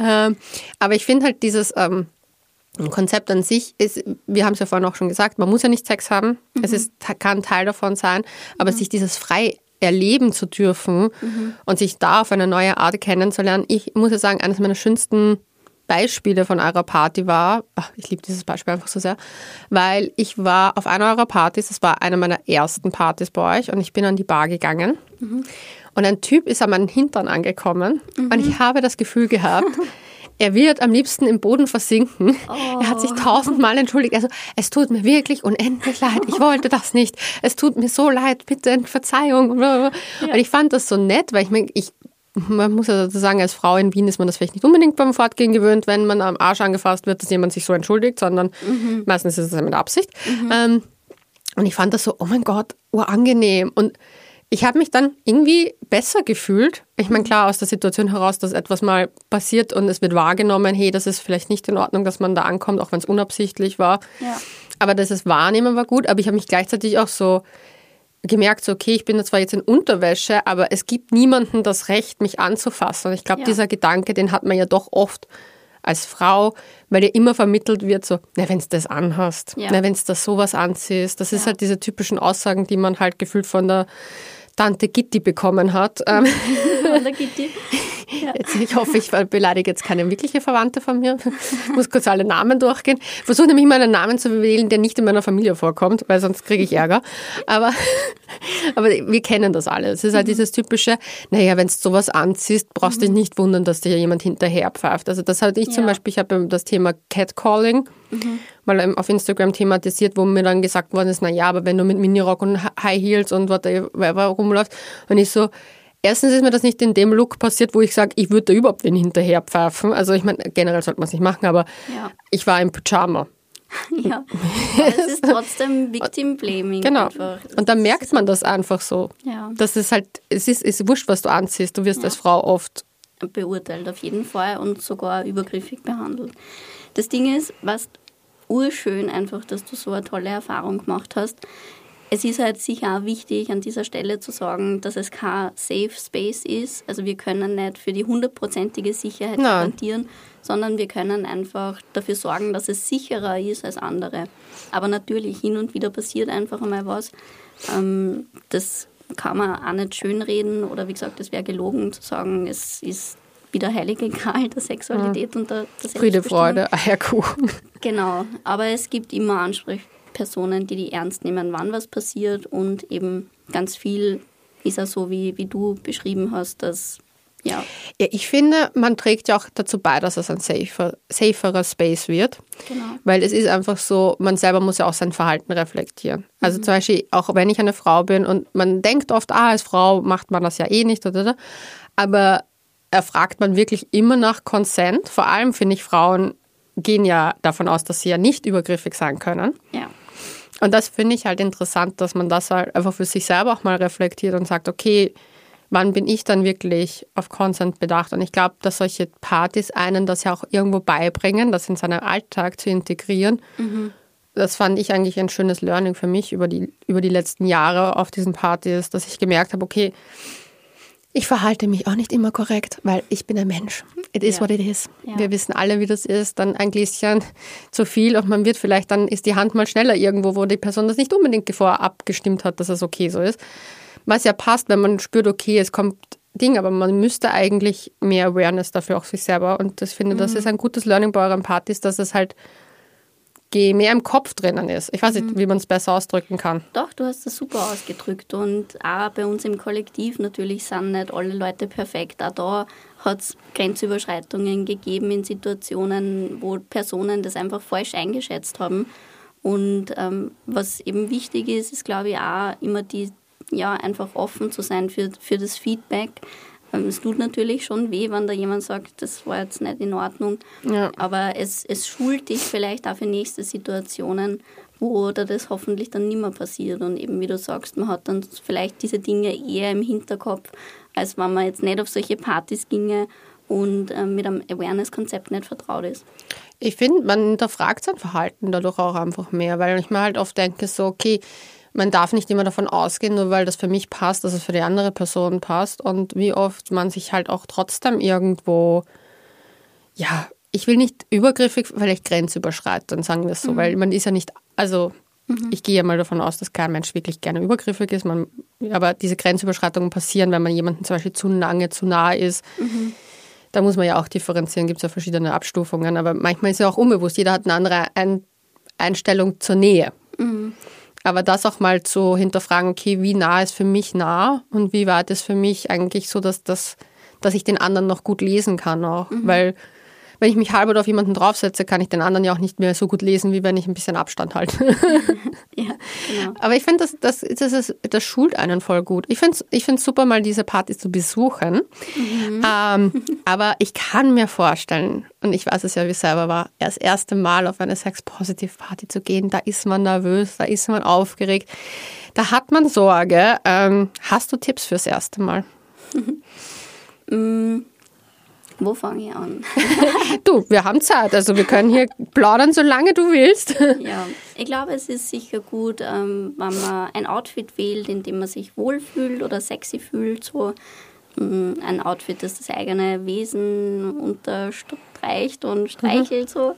Aber ich finde halt dieses Konzept an sich ist, wir haben es ja vorhin auch schon gesagt, man muss ja nicht Sex haben, kann Teil davon sein, aber sich dieses frei erleben zu dürfen und sich da auf eine neue Art kennenzulernen, ich muss ja sagen, eines meiner schönsten Beispiele von eurer Party war, ich liebe dieses Beispiel einfach so sehr, weil ich war auf einer eurer Partys, das war eine meiner ersten Partys bei euch und ich bin an die Bar gegangen und ein Typ ist an meinen Hintern angekommen und ich habe das Gefühl gehabt, er wird am liebsten im Boden versinken. Er hat sich 1000-mal entschuldigt. Also, es tut mir wirklich unendlich leid. Ich wollte das nicht. Es tut mir so leid. Bitte Verzeihung. Und ich fand das so nett, weil man muss ja dazu sagen, als Frau in Wien ist man das vielleicht nicht unbedingt beim Fortgehen gewöhnt, wenn man am Arsch angefasst wird, dass jemand sich so entschuldigt, sondern meistens ist es mit Absicht. Und ich fand das so, oh mein Gott, angenehm. Und ich habe mich dann irgendwie besser gefühlt. Ich meine, klar, aus der Situation heraus, dass etwas mal passiert und es wird wahrgenommen, hey, das ist vielleicht nicht in Ordnung, dass man da ankommt, auch wenn es unabsichtlich war. Ja. Aber das Wahrnehmen war gut, aber ich habe mich gleichzeitig auch so gemerkt, so, okay, ich bin zwar jetzt in Unterwäsche, aber es gibt niemandem das Recht, mich anzufassen. Und ich glaube, dieser Gedanke, den hat man ja doch oft als Frau, weil dir immer vermittelt wird so, na, wenn du das anhast, na, wenn du das sowas anziehst. Das ist halt diese typischen Aussagen, die man halt gefühlt von der Tante Gitti bekommen hat. Von der Gitti. Ja. Ich hoffe, ich beleidige jetzt keine wirkliche Verwandte von mir. Ich muss kurz alle Namen durchgehen. Ich versuche nämlich immer einen Namen zu wählen, der nicht in meiner Familie vorkommt, weil sonst kriege ich Ärger. Aber wir kennen das alle. Es ist halt dieses typische, naja, wenn du sowas anziehst, brauchst du dich nicht wundern, dass dir jemand hinterher pfeift. Also das hatte ich zum Beispiel, ich habe das Thema Catcalling mal auf Instagram thematisiert, wo mir dann gesagt worden ist, naja, aber wenn du mit Minirock und High Heels und whatever rumläufst, und ich so, erstens ist mir das nicht in dem Look passiert, wo ich sage, ich würde da überhaupt wen hinterher pfeifen. Also ich meine, generell sollte man es nicht machen, aber ich war im Pyjama. Ja, aber es ist trotzdem Victim-Blaming. Genau. Einfach. Und dann merkt man das einfach so. Ja. Das ist halt, es ist wurscht, was du anziehst. Du wirst als Frau oft beurteilt auf jeden Fall und sogar übergriffig behandelt. Das Ding ist, was urschön einfach, dass du so eine tolle Erfahrung gemacht hast. Es ist halt sicher auch wichtig, an dieser Stelle zu sagen, dass es kein Safe Space ist. Also wir können nicht für die 100%ige Sicherheit garantieren, sondern wir können einfach dafür sorgen, dass es sicherer ist als andere. Aber natürlich, hin und wieder passiert einfach einmal was. Das kann man auch nicht schönreden oder wie gesagt, es wäre gelogen zu sagen, es ist wieder heilige Gral der Sexualität und der Friede, Freude, Eierkuchen. Genau, aber es gibt immer Ansprechpersonen, die ernst nehmen, wann was passiert und eben ganz viel ist auch so, wie du beschrieben hast, dass ja, ich finde, man trägt ja auch dazu bei, dass es ein saferer Space wird. Genau. Weil es ist einfach so, man selber muss ja auch sein Verhalten reflektieren. Also zum Beispiel, auch wenn ich eine Frau bin und man denkt oft, als Frau macht man das ja eh nicht, oder? Aber erfragt man wirklich immer nach Consent. Vor allem finde ich, Frauen gehen ja davon aus, dass sie ja nicht übergriffig sein können. Ja. Und das finde ich halt interessant, dass man das halt einfach für sich selber auch mal reflektiert und sagt, okay, wann bin ich dann wirklich auf Consent bedacht? Und ich glaube, dass solche Partys einen das ja auch irgendwo beibringen, das in seinen Alltag zu integrieren. Das fand ich eigentlich ein schönes Learning für mich über die letzten Jahre auf diesen Partys, dass ich gemerkt habe, okay, ich verhalte mich auch nicht immer korrekt, weil ich bin ein Mensch. It is what it is. Ja. Wir wissen alle, wie das ist. Dann ein Gläschen zu viel und man wird vielleicht, dann ist die Hand mal schneller irgendwo, wo die Person das nicht unbedingt vorher abgestimmt hat, dass es okay so ist. Was ja passt, wenn man spürt, okay, es kommt Ding, aber man müsste eigentlich mehr Awareness dafür auch sich selber. Und ich finde, das ist ein gutes Learning bei euren Partys, dass es halt mehr im Kopf drinnen ist. Ich weiß nicht, wie man es besser ausdrücken kann. Doch, du hast das super ausgedrückt. Und auch bei uns im Kollektiv natürlich sind nicht alle Leute perfekt. Auch da hat es Grenzüberschreitungen gegeben in Situationen, wo Personen das einfach falsch eingeschätzt haben. Und was eben wichtig ist, ist, glaube ich, auch immer einfach offen zu sein für das Feedback. Es tut natürlich schon weh, wenn da jemand sagt, das war jetzt nicht in Ordnung. Ja. Aber es schult dich vielleicht auch für nächste Situationen, wo da das hoffentlich dann nicht mehr passiert. Und eben, wie du sagst, man hat dann vielleicht diese Dinge eher im Hinterkopf, als wenn man jetzt nicht auf solche Partys ginge und mit einem Awareness-Konzept nicht vertraut ist. Ich finde, man hinterfragt sein Verhalten dadurch auch einfach mehr, weil ich mir halt oft denke, so, okay, man darf nicht immer davon ausgehen, nur weil das für mich passt, dass es für die andere Person passt. Und wie oft man sich halt auch trotzdem irgendwo, ja, ich will nicht übergriffig, vielleicht grenzüberschreitend, sagen wir es so, weil man ist ja nicht, also ich gehe ja mal davon aus, dass kein Mensch wirklich gerne übergriffig ist, aber diese Grenzüberschreitungen passieren, wenn man jemandem zum Beispiel zu lange, zu nah ist. Da muss man ja auch differenzieren, gibt es ja verschiedene Abstufungen, aber manchmal ist ja auch unbewusst, jeder hat eine andere Einstellung zur Nähe. Aber das auch mal zu hinterfragen, okay, wie nah ist für mich nah und wie weit ist für mich eigentlich so, dass ich den anderen noch gut lesen kann auch. Weil wenn ich mich halb auf jemanden draufsetze, kann ich den anderen ja auch nicht mehr so gut lesen, wie wenn ich ein bisschen Abstand halte. Ja, genau. Aber ich finde, das schult einen voll gut. Ich finde es super, mal diese Partys zu besuchen. Aber ich kann mir vorstellen, und ich weiß es ja, wie es selber war, das erste Mal auf eine Sex-Positive-Party zu gehen, da ist man nervös, da ist man aufgeregt, da hat man Sorge. Hast du Tipps fürs erste Mal? Wo fange ich an? Du, wir haben Zeit, also wir können hier plaudern, solange du willst. Ja, ich glaube, es ist sicher gut, wenn man ein Outfit wählt, in dem man sich wohlfühlt oder sexy fühlt, so ein Outfit, das eigene Wesen unterstreicht und streichelt so.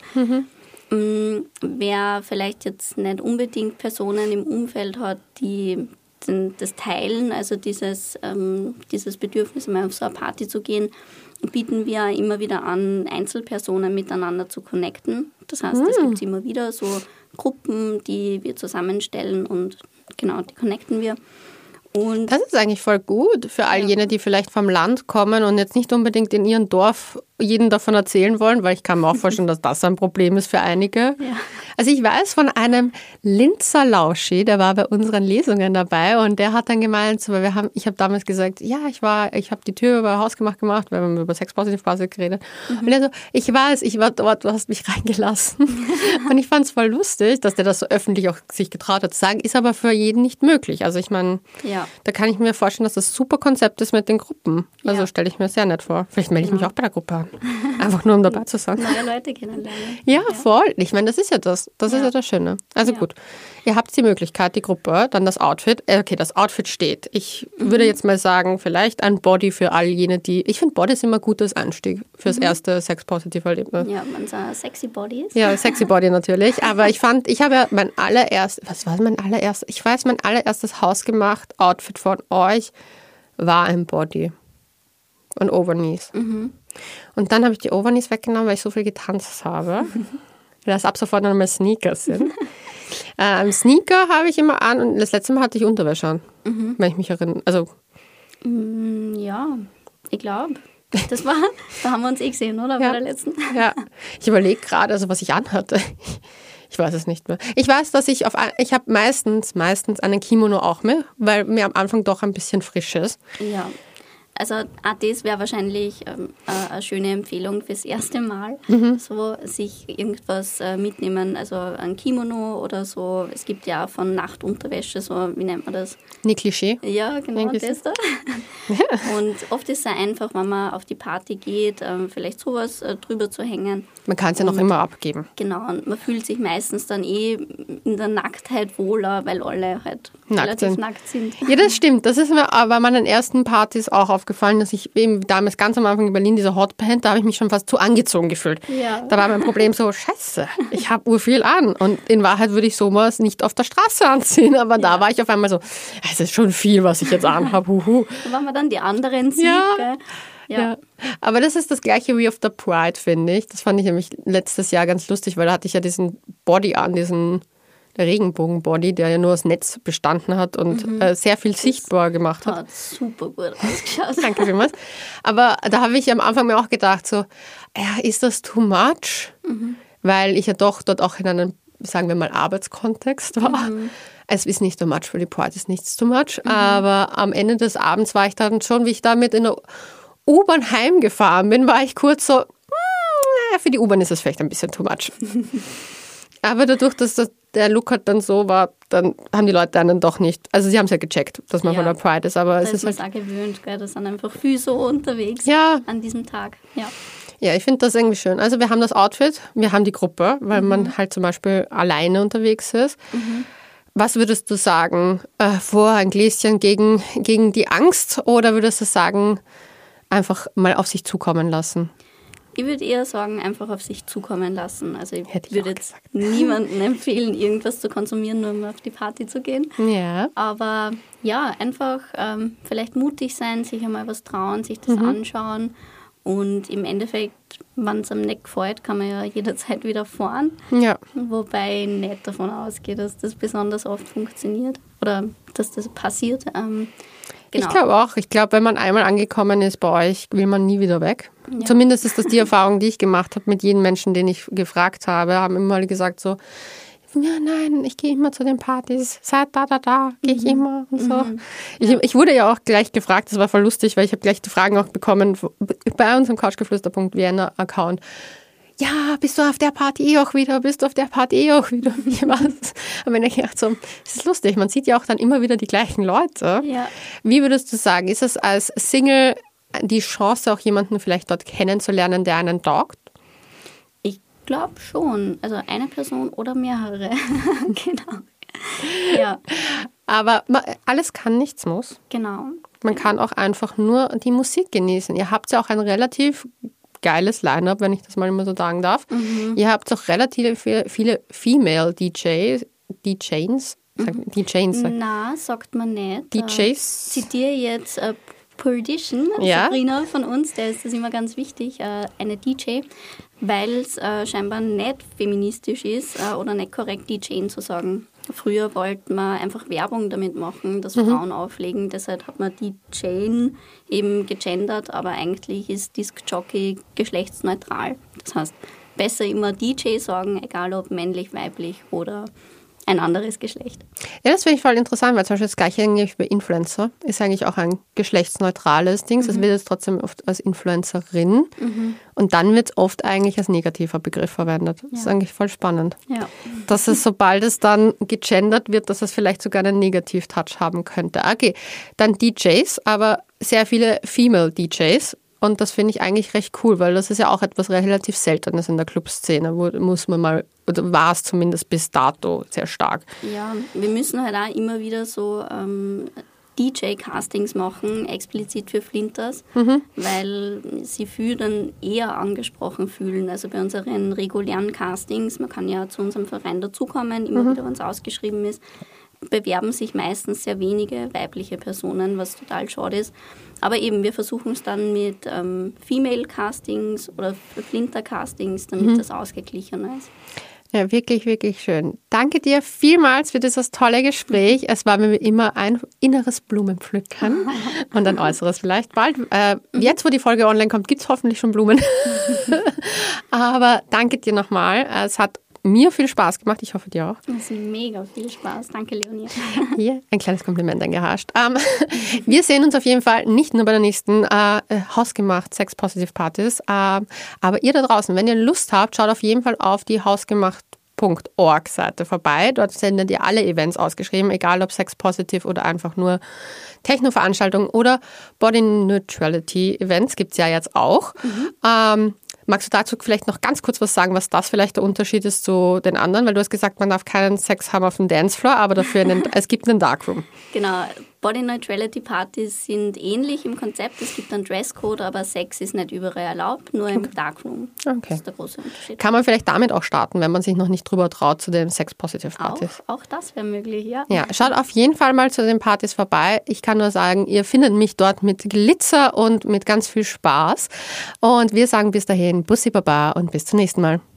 Wer vielleicht jetzt nicht unbedingt Personen im Umfeld hat, die das teilen, also dieses Bedürfnis, mal auf so eine Party zu gehen, bieten wir immer wieder an, Einzelpersonen miteinander zu connecten. Das heißt, es gibt immer wieder so Gruppen, die wir zusammenstellen und genau, die connecten wir. Und das ist eigentlich voll gut für all jene, die vielleicht vom Land kommen und jetzt nicht unbedingt in ihrem Dorf jeden davon erzählen wollen, weil ich kann mir auch vorstellen, dass das ein Problem ist für einige. Ja. Also ich weiß von einem Linzer Lauschi, der war bei unseren Lesungen dabei und der hat dann gemeint, weil ich habe damals gesagt, ja, ich habe die Tür über Hausgemacht gemacht, weil wir haben über Sex-Positive-Phase geredet. Und er so, ich war dort, du hast mich reingelassen. Und ich fand es voll lustig, dass der das so öffentlich auch sich getraut hat zu sagen, ist aber für jeden nicht möglich. Also ich meine, da kann ich mir vorstellen, dass das ein super Konzept ist mit den Gruppen. Also stelle ich mir sehr nett vor. Vielleicht melde ich mich auch bei der Gruppe an. Einfach nur, um dabei zu sein. Neue Leute kennenlernen. Ja, voll. Ich meine, das ist ja das. Das ist ja das Schöne. Also gut, ihr habt die Möglichkeit, die Gruppe, dann das Outfit. Okay, das Outfit steht. Ich würde jetzt mal sagen, vielleicht ein Body für all jene, ich finde, Body ist immer ein gutes Einstieg fürs erste Sex-Positive-Erlebnis. Ja, wenn es ein sexy Body ist. Ja, sexy Body natürlich. Aber ich habe ja mein allererstes hausgemacht Outfit von euch war ein Body. Und Overknees. Und dann habe ich die Overknees weggenommen, weil ich so viel getanzt habe. Dass ab sofort noch mal Sneakers sind. Sneaker habe ich immer an und das letzte Mal hatte ich Unterwäsche an. Wenn ich mich erinnere. Also ja, ich glaube. Da haben wir uns gesehen, oder? Bei der letzten. Ja, ich überlege gerade, also was ich anhatte. Ich weiß es nicht mehr. Ich weiß, dass ich habe meistens einen Kimono auch mit, weil mir am Anfang doch ein bisschen frisch ist. Ja. Also auch das wäre wahrscheinlich eine schöne Empfehlung fürs erste Mal, so sich irgendwas mitnehmen, also ein Kimono oder so. Es gibt ja auch von Nachtunterwäsche, so, wie nennt man das? Eine Klischee. Ja, genau, das da. Und oft ist es einfach, wenn man auf die Party geht, vielleicht sowas drüber zu hängen. Man kann es ja noch immer abgeben. Genau, und man fühlt sich meistens dann in der Nacktheit wohler, weil alle halt relativ nackt sind. Ja, das stimmt. Das ist mir bei meinen ersten Partys auch aufgefallen, dass ich eben damals ganz am Anfang in Berlin, dieser Hotband, da habe ich mich schon fast zu angezogen gefühlt. Ja. Da war mein Problem so, scheiße, ich habe urviel an. Und in Wahrheit würde ich sowas nicht auf der Straße anziehen. Aber da war ich auf einmal so, es ist schon viel, was ich jetzt anhabe. Da waren wir dann die anderen sieht, gell? Ja. Aber das ist das gleiche wie auf der Pride, finde ich. Das fand ich nämlich letztes Jahr ganz lustig, weil da hatte ich ja diesen Body an, diesen Regenbogen-Body, der ja nur aus Netz bestanden hat und sehr viel sichtbar gemacht hat. Hat super gut ausgeschaut. Danke vielmals. Aber da habe ich am Anfang mir auch gedacht, so, ist das too much? Weil ich ja doch dort auch in einem, sagen wir mal, Arbeitskontext war. Es ist nicht too much, für die Pride ist nichts too much. Aber am Ende des Abends war ich dann schon, wie ich damit in der U-Bahn heimgefahren bin, war ich kurz so, für die U-Bahn ist es vielleicht ein bisschen too much. Aber dadurch, dass der Look halt dann so war, dann haben die Leute einen doch nicht, also sie haben es ja gecheckt, dass man von der Pride ist, aber es ist halt... auch gewöhnt, gell? Da sind einfach viele so unterwegs an diesem Tag. Ja, ich finde das irgendwie schön. Also wir haben das Outfit, wir haben die Gruppe, weil man halt zum Beispiel alleine unterwegs ist. Was würdest du sagen, vor ein Gläschen gegen die Angst oder würdest du sagen, einfach mal auf sich zukommen lassen? Ich würde eher sagen, einfach auf sich zukommen lassen. Also ich würde jetzt niemandem empfehlen, irgendwas zu konsumieren, nur um auf die Party zu gehen. Ja. Aber ja, einfach vielleicht mutig sein, sich einmal was trauen, sich das anschauen. Und im Endeffekt, wenn es einem nicht gefällt, kann man ja jederzeit wieder fahren. Ja. Wobei ich nicht davon ausgehe, dass das besonders oft funktioniert oder dass das passiert. Genau. Ich glaube auch. Ich glaube, wenn man einmal angekommen ist bei euch, will man nie wieder weg. Ja. Zumindest ist das die Erfahrung, die ich gemacht habe mit jedem Menschen, den ich gefragt habe. Haben immer alle gesagt so, ja, nein, ich gehe immer zu den Partys. Seit da, gehe ich immer und so. Ich wurde ja auch gleich gefragt, das war voll lustig, weil ich habe gleich die Fragen auch bekommen bei unserem couchgeflüster.vienna-Account. Ja, bist du auf der Party auch wieder? Bist du auf der Party auch wieder? Wie war's? Aber ich dachte so, das ist lustig, man sieht ja auch dann immer wieder die gleichen Leute. Ja. Wie würdest du sagen, ist es als Single die Chance, auch jemanden vielleicht dort kennenzulernen, der einen taugt? Ich glaube schon. Also eine Person oder mehrere. Genau. Ja. Aber alles kann, nichts muss. Genau. Man kann auch einfach nur die Musik genießen. Ihr habt ja auch ein relativ geiles Line-Up, wenn ich das mal immer so sagen darf. Ihr habt auch relativ viele Female DJs. Na, sagt man nicht. DJs. Zitiere jetzt Perdition, Sabrina von uns, der ist das immer ganz wichtig, eine DJ, weil es scheinbar nicht feministisch ist oder nicht korrekt, DJing zu sagen. Früher wollte man einfach Werbung damit machen, dass Frauen auflegen, deshalb hat man DJing eben gegendert, aber eigentlich ist Disc-Jockey geschlechtsneutral. Das heißt, besser immer DJ sagen, egal ob männlich, weiblich oder ein anderes Geschlecht. Ja, das finde ich voll interessant, weil zum Beispiel das Gleiche eigentlich bei Influencer ist eigentlich auch ein geschlechtsneutrales Ding. Es wird jetzt trotzdem oft als Influencerin und dann wird es oft eigentlich als negativer Begriff verwendet. Das ist eigentlich voll spannend. Ja. Dass es, sobald es dann gegendert wird, dass es vielleicht sogar einen Negativ-Touch haben könnte. Okay, dann DJs, aber sehr viele Female DJs. Und das finde ich eigentlich recht cool, weil das ist ja auch etwas relativ Seltenes in der Clubszene, wo muss man mal, oder war es zumindest bis dato sehr stark. Ja, wir müssen halt auch immer wieder so DJ-Castings machen, explizit für Flinters, weil sie viel dann eher angesprochen fühlen. Also bei unseren regulären Castings, man kann ja zu unserem Verein dazukommen, immer wieder, wenn es ausgeschrieben ist, bewerben sich meistens sehr wenige weibliche Personen, was total schade ist. Aber eben, wir versuchen es dann mit Female-Castings oder Flinter-Castings, damit das ausgeglichener ist. Ja, wirklich, wirklich schön. Danke dir vielmals für dieses tolle Gespräch. Es war mir wie immer ein inneres Blumenpflücken und ein äußeres vielleicht bald. Jetzt, wo die Folge online kommt, gibt es hoffentlich schon Blumen. Aber danke dir nochmal. Es hat mir viel Spaß gemacht. Ich hoffe, dir auch. Das ist mega viel Spaß. Danke, Leonie. Hier, ein kleines Kompliment eingehascht. Wir sehen uns auf jeden Fall nicht nur bei der nächsten Hausgemacht Sex Positive Partys, aber ihr da draußen, wenn ihr Lust habt, schaut auf jeden Fall auf die hausgemacht.org-Seite vorbei. Dort sendet ihr alle Events ausgeschrieben, egal ob Sex Positive oder einfach nur Techno-Veranstaltungen oder Body Neutrality Events gibt es ja jetzt auch. Magst du dazu vielleicht noch ganz kurz was sagen, was das vielleicht der Unterschied ist zu den anderen? Weil du hast gesagt, man darf keinen Sex haben auf dem Dancefloor, aber dafür es gibt einen Darkroom. Genau. Body Neutrality Partys sind ähnlich im Konzept. Es gibt einen Dresscode, aber Sex ist nicht überall erlaubt, nur im Darkroom. Okay. Das ist der große Unterschied. Kann man vielleicht damit auch starten, wenn man sich noch nicht drüber traut zu den Sex-Positive-Partys? Auch das wäre möglich, ja. Ja, schaut auf jeden Fall mal zu den Partys vorbei. Ich kann nur sagen, ihr findet mich dort mit Glitzer und mit ganz viel Spaß. Und wir sagen bis dahin Bussi Baba und bis zum nächsten Mal.